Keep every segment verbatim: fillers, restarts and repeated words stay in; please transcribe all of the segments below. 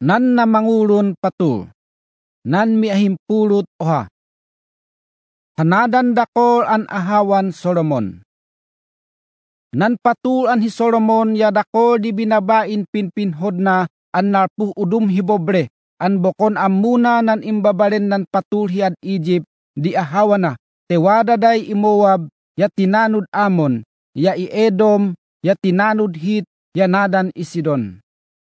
nan namangulon patul, nan miahimpulot oha. Hanadan dakol an ahawan Solomon. Nan patul an hi Solomon ya dakol di binabain pinpinhod na an narpuh udum hibobre, an bokon amuna nan imbabalen nan patul hiad Egypt di ahawana, tewada day i Moab, ya tinanud Amon, ya i Edom, ya tinanud Hit, ya nadan i Sidon.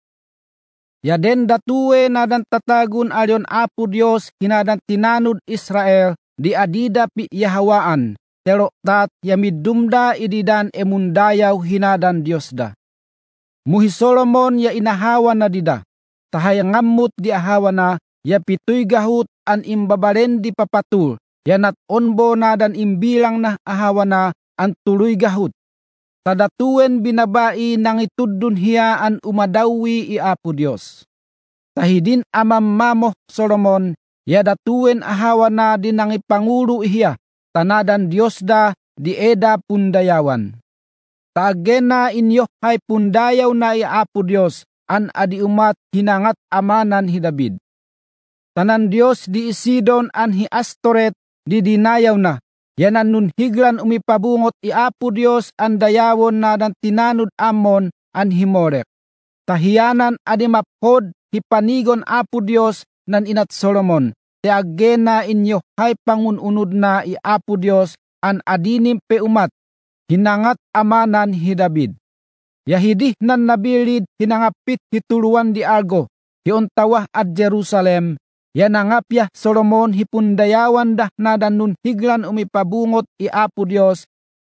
Ya den datuwe nadan tatagun alyon Apo Dios hinadan tinanud Israel, di adida pi Yahawaan, teroktat yamidumda ididan emundayaw hinadan Dios da. Muhi Solomon ya inahawa na dida, tahayangamut di ahawa na, ya pituy gahut an imbabaren di papatul, ya natonbo nadan imbilang na ahawa na an tuloy gahut. Tadatuwen binabai nang itudun hiya an umadawi i Apo Dios. Tahidin amammamoh Solomon, ya datuwen ahawa na din nang ipangulu ihiya, tanadan Dios da di eda pundayawan. Taagena inyo hay pundayaw na i Apo Dios, an adi umat hinangat amanan hi David. Tanan Dios di Sidon an hi Astoret di dinayaw na, yanan nun higlan umipabungot i Apo Dios an dayawon na dan tinanud Amon an himorek. Tahiyanan adi maphod hipanigon Apo Dios nan inat Solomon, te agena inyo hay pangununod na i Apo Dios an adinim pe umat, hinangat amanan hi David. Yahidih nan nabilid hinangapit hituluan di argo, hiuntawah at Jerusalem, yanangapyah Solomon hipundayawan dah nadan nun higlan umipabungot i Apo Dios,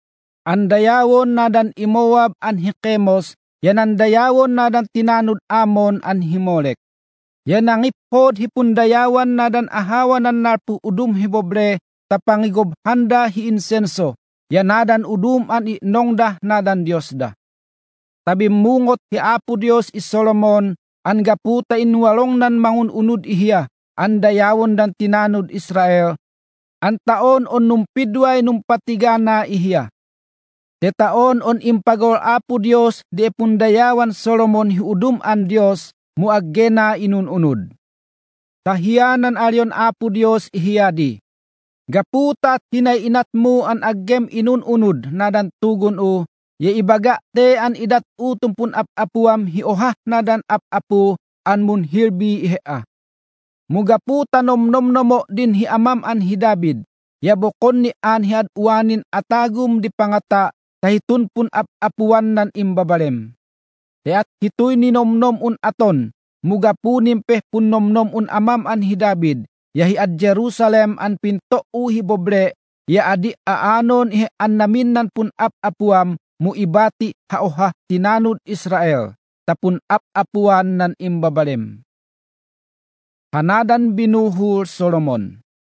andayawon nadan i Moab an Hikemos, yanandayawon nadan tinanud Amon an Himolek. Yanangiphod hipundayawan nadan ahawanan narpu udum hibobre, tapangigob handa hi insenso, yanadan udum an inongdah nadan Dios da. Tabimungot hi Apo Dios i Solomon, an gaputa inwalong nan mangununod ihiya, andayawon dan tinanud Israel, an taon on numpidway numpatigana ihiya. Te taon on impagol Apo Dios di pundayawan Solomon hi udum an Dios, muaggena inununod. Tahiyanan alyon Apo Dios ihiyadi. Gaputat hinay inat mo an aggem inununod nadan tugon o, ya ibaga te an idat utumpun ap-apuam hi ohah nadan ap-apu an mun hirbi ihea. Mugaputa nom-nom-nomo din hi amam an hi David, ya bokon ni an hiad uwanin atagum di pangata, tahitun pun ap-apuan nan imbabalem. Teat hitoy ni nom-nom un aton, mugapunim peh pun nom-nom un amam an hi David, ya hi ad Jerusalem an pinto uhi bobre, ya adi aanon hi an namin nan pun ap-apuam, muibati haoha tinanud Israel, tapun ap-apuan nan imbabalem. Hanadan binuhul Solomon.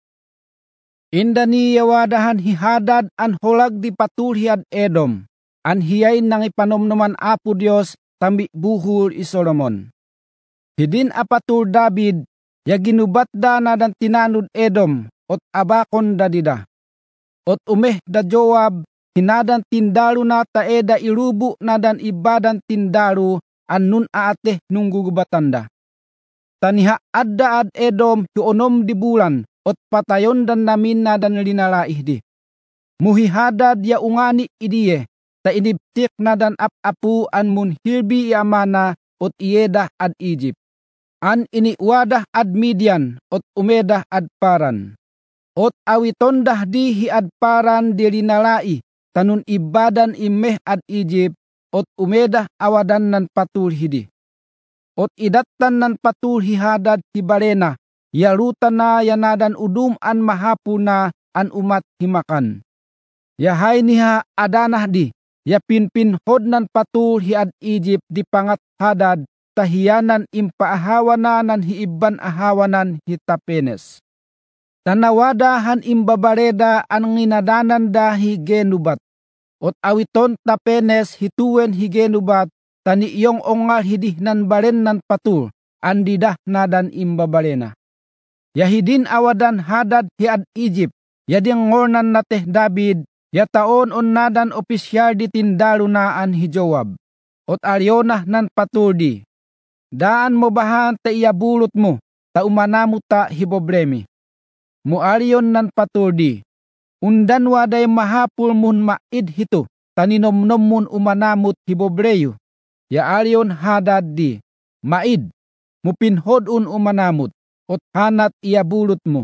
Inda ni yawadahan hi Hadad an holag di patul hiad Edom, an hiyay nang ipanomnoman Apo Dios, tambi buhul i Solomon. Hidin apatul David, ya ginubat da nadan tinanud Edom, ot abakon da dida. Ot umeh da Joab, hinadan tindalu na taeda irubu nadan ibadan tindalu, an nun aate nung gugubatanda. Taniha adda ad Edom hiunom di bulan, ot patayon dan namin nadan linalaih di. Muhi Hadad ya ungani idiye, ta inibtik nadan ap-apu an mun hirbi iamana, ot iyedah ad Egypt. An iniwadah ad Midian, ot umedah ad Paran. Ot awitondah di hi ad Paran di linalai, tanun ibadan imeh ad Egypt, ot umedah awadan nan patul hidi. Ot idatan nan patul hi Hadad hi Barena, yalutan na yanadan udum an mahapuna an umat himakan. Yahay niha adanah di, ya pinpinhod nan patul hi ad Egypt di pangat Hadad, tahiyanan impaahawanan nan hiiban ahawanan hi Tapenes. Tanawadahan imbabareda an nginadanan da hi Genubat. Ot awiton Tapenes hituwen hi Genubat, tani iyong ongal hidih nan baren nan patul, andidah nadan imbabarena. Yahidin awadan Hadad hi ad Egypt, yading ngornan nateh David, ya taon on nadan opisyal di tindalu naan hi Joab. Ot aryonah nan patul di. Daan mo bahan ta iyabulot mo, ta umanamo ta hibobremi. Muariyon nan paturdi. Undan waday mahapul mun maid hito, taninomnom mun umanamot hibobreyo. Ya ariyon hadad di, maid, mupinhodun umanamot, ot hanat iyabulot mo.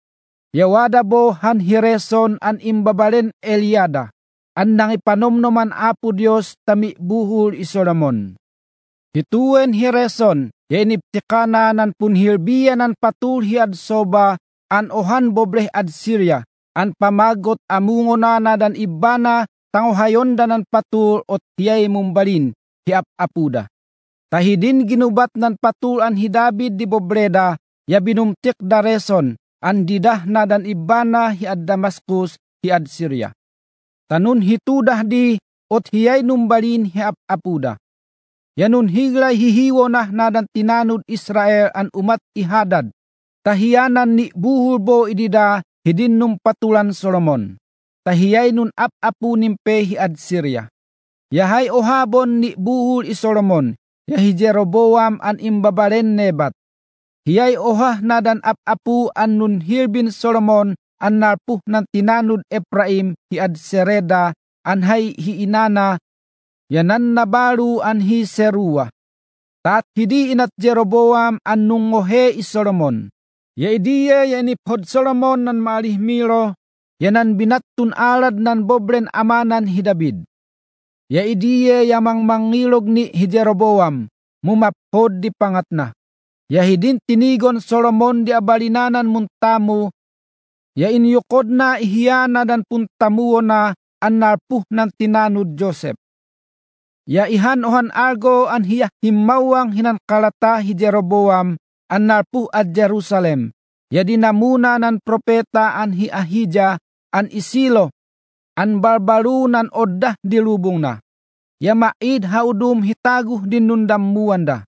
Yawada bo han hireson an imbabalen Eliada, an nangipanomnoman Apo Dios tami buhul isoramon. Hituen hireson, ya iniptikana nan punhilbiya nan patul hiad soba, an ohan bobreh ad Syria, an pamagot amungona na dan ibana, tangohayon danan patul ot hiyay mumbalin, hiap apuda. Tahidin ginubat nan patul an hidabid di bobreda, ya binumtik dareson, an didah na dan ibana hiad Damaskus, hiad Syria. Tanun hitudah di, ot hiyay numbalin hiap apuda. Yanun higlay hihiwo na nadan tinanud Israel an umat ihadad. Tahiyanan ni buhulbo idida hidin num patulan Solomon. Tahiyay nun ap-apu nimpe hiad Syria. Yahay ohabon ni buhul i Solomon. Yahi Jeroboam an imbabaren Nebat. Hiyay ohah nadan ap-apu an nun hirbin Solomon an narpuh ng tinanud Ephraim hiad Sereda an hay hiinana yanan nabaru an hi Serua. Tat hidi inat Jeroboam an nungohe i Solomon. Ya idiye ya iniphod Solomon nan maalih miro, yanan binattun alad nan bobren amanan hi David. Ya idiye yamang mangilog ni hi Jeroboam, mumaphod di pangatna. Ya hidin tinigon Solomon di abalinanan muntamu, ya inyukod na ihiyana dan puntamuo na an narpuh ng tinanud Joseph. Ya ihan ohan argo an hiya himawang hinan kalata hi Jeroboam an narpuh at Jerusalem. Ya dinamuna nan propeta an hi Ahija an isilo an barbaru nan oddah dilubong na. Ya maid haudum hitaguh dinundam muanda.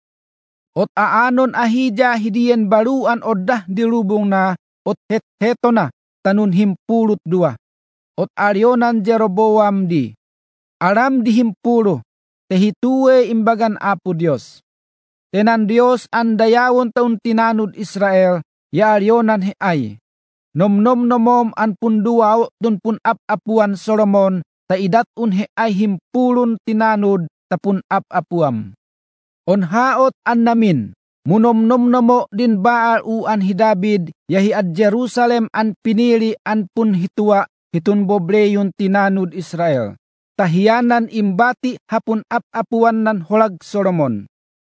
Ot aanon Ahija hidiyen baru an oddah dilubong na ot het heto na tanun himpulot dua. Ot aryonan Jeroboam di. Aram dihimpulo, tehitue imbagan Apo Dios. Tenan Dios an dayawon taun tinanud Israel, ya aryonan he ay. Nomnom nomom an punduaw dun pun ap-apuan Solomon, ta idat un he ay himpulon tinanud tapun ap-apuam. On haot an namin, munomnom nomo din baal u an hi David, yahi ad Jerusalem an pinili an pun hitua, hitun bobre yun tinanud Israel. Tahiyanan imbati hapun ap-apuan nan holag Solomon.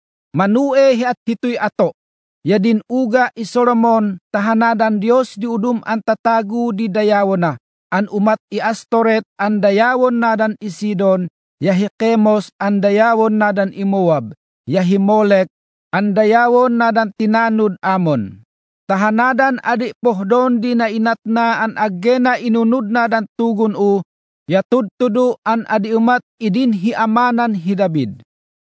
Manue hiat hitoy ato, yadin uga i Solomon tahanadan Dios di udum an tatagu di dayawon na, an umat i Astoret an dayawon nadan i Sidon, yahi Kemos an dayawon nadan i Moab, yahi Molek an dayawon nadan tinanud Amon. Tahanadan adik pohdon di na inatna an agena inunod nadan tugun u, ya tudtudu an adi umat idin hi amanan hi David.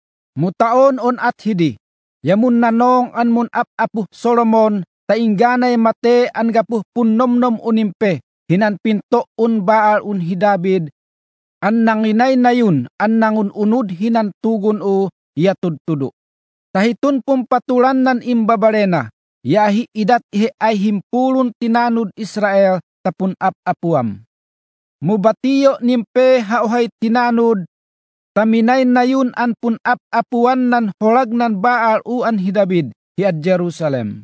Mutaon on at hidi, yamun nanong an mun ap-apuh Solomon, taingganay mate an gapuh punnomnom unimpe, hinan pinto un baal un hi David, an nanginay na yun, an nangun unod hinan tugon o ya tudtudu. Tahitun pumpatulan nan imbabarena, yahi idat hi ay himpulun tinanud Israel tapun ap-apuam. Mubatiyo nimpe hauhay tinanud, taminay na yun an pun ap-apuan nan holag nan baal u an hi David, hi at Jerusalem.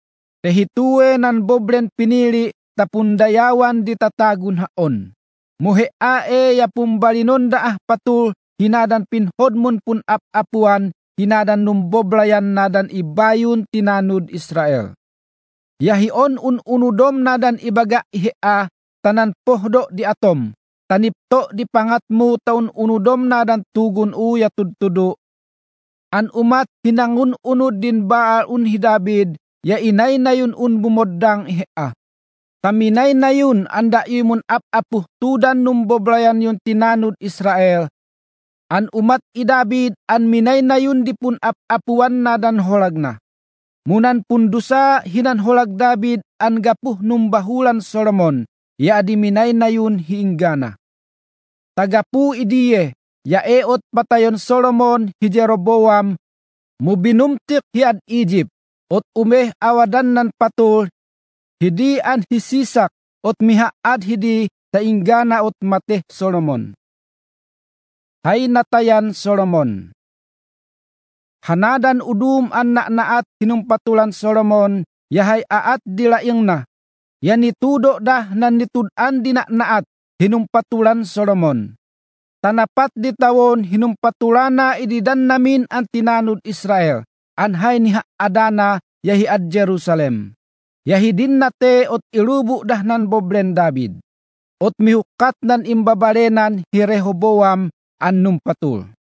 Tehitue nan bobren pinili, tapun dayawan di tatagun haon. Muhe ae ya pumbalinon daah patul, hinadan pinhodmun pun ap-apuan, hinadan numboblayan nadan ibayun tinanud Israel. Yahion un unudom nadan ibaga ihea, tanan pohdo di atom, tanipto di pangatmu taun unudom na dan tugun uya tudtudo. An umat hinangun unod din baal un hi David, ya inay na yun un bumoddang ihea. Taminay na yun anda yumun ap-apuh tudan numboblayan yun tinanud Israel. An umat i David an minay na yun di pun ap-apuan na dan holag na. Munan pundusa hinan holag David an gapuh numbahulan Solomon, ya adiminay na yun hiinggana. Tagapu idiye, ya eot patayon Solomon hi Jeroboam, Mubinumtik hiad Egypt, ot umeh awadan nan patul, hidi an hisisak, ot mihaad hidi tainggana ot mateh Solomon. Hay natayan Solomon. Hanadan udum an naat hinumpatulan Solomon, yahay aat dilaing na. Yan nitudo dah nan nitud-an dinanaat hinumpatulan Solomon. Tanapat di tawon hinumpatulana ididan namin ang tinanud Israel. Anhay ni Adana yahi ad Jerusalem. Yahi din nate ot ilubu dah nan boblen David. Ot mihukat nan imbabalenan hi Rehoboam an numpatul.